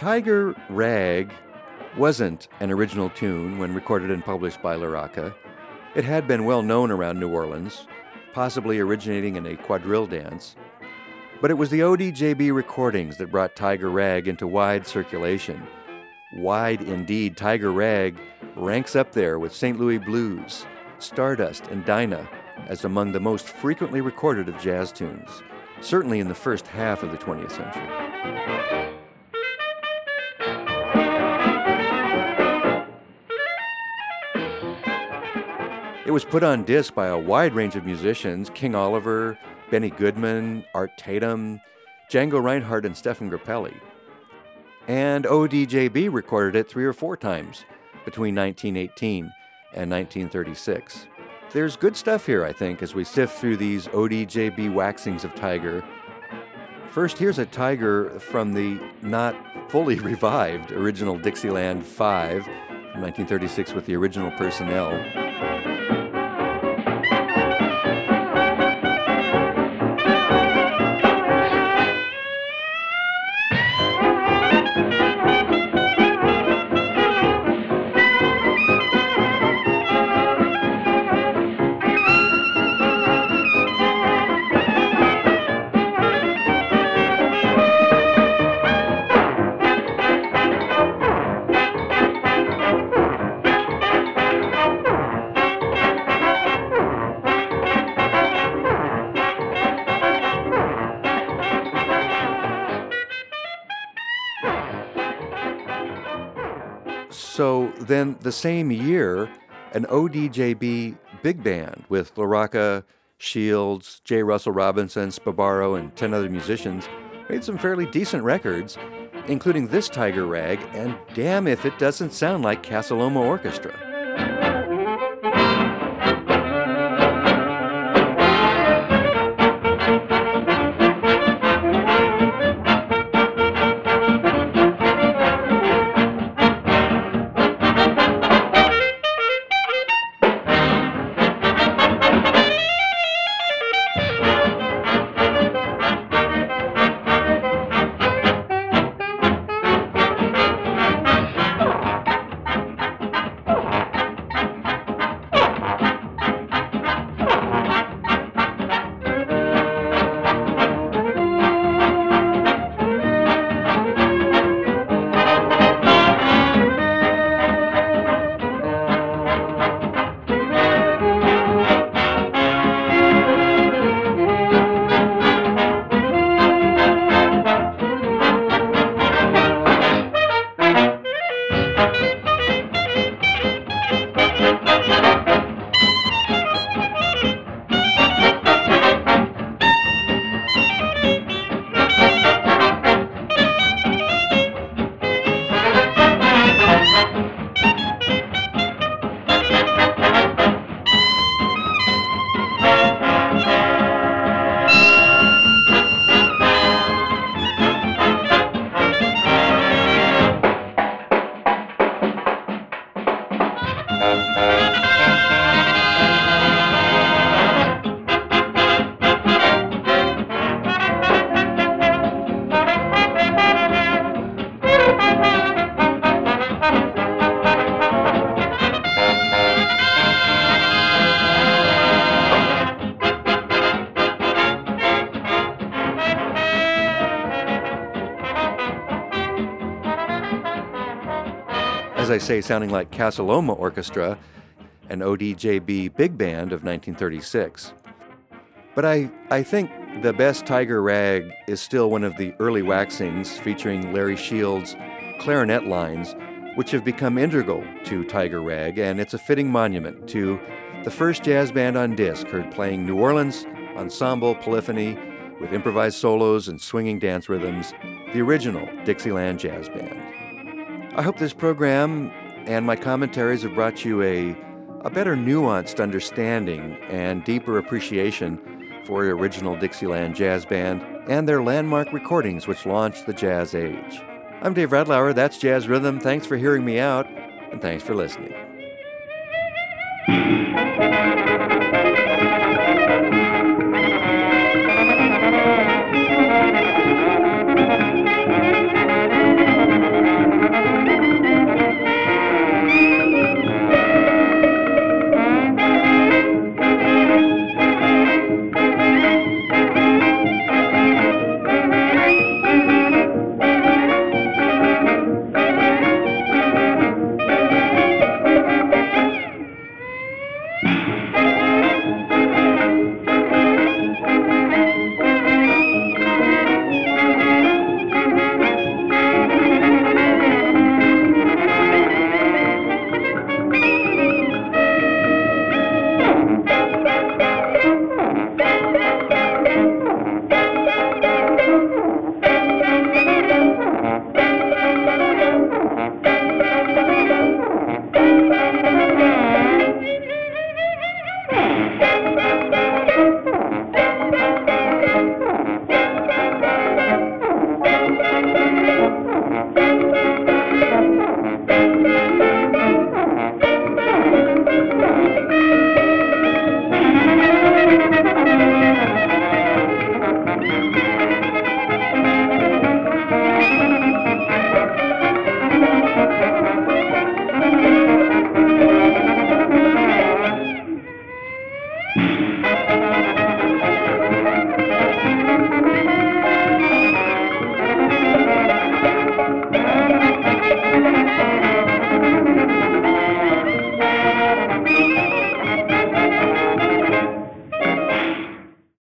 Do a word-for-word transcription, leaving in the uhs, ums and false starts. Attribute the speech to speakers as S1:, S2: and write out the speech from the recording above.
S1: Tiger Rag wasn't an original tune when recorded and published by LaRocca. It had been well known around New Orleans, possibly originating in a quadrille dance. But it was the O D J B recordings that brought Tiger Rag into wide circulation. Wide indeed, Tiger Rag ranks up there with Saint Louis Blues, Stardust, and Dinah as among the most frequently recorded of jazz tunes, certainly in the first half of the twentieth century. It was put on disc by a wide range of musicians: King Oliver, Benny Goodman, Art Tatum, Django Reinhardt, and Stefan Grappelli. And O D J B recorded it three or four times between nineteen eighteen and nineteen thirty-six. There's good stuff here, I think, as we sift through these O D J B waxings of Tiger. First, here's a Tiger from the not fully revived original Dixieland five from nineteen thirty-six with the original personnel. So then the same year, an O D J B big band with LaRocca, Shields, J. Russell Robinson, Sbarbaro, and ten other musicians made some fairly decent records, including this Tiger Rag, and damn if it doesn't sound like Casa Loma Orchestra. As I say, sounding like Casa Loma Orchestra, an O D J B big band of nineteen thirty-six. But I, I think the best Tiger Rag is still one of the early waxings featuring Larry Shields' clarinet lines, which have become integral to Tiger Rag, and it's a fitting monument to the first jazz band on disc heard playing New Orleans ensemble polyphony with improvised solos and swinging dance rhythms, the original Dixieland Jazz Band. I hope this program and my commentaries have brought you a, a better nuanced understanding and deeper appreciation for the original Dixieland Jazz Band and their landmark recordings which launched the jazz age. I'm Dave Radlauer, that's Jazz Rhythm. Thanks for hearing me out, and thanks for listening.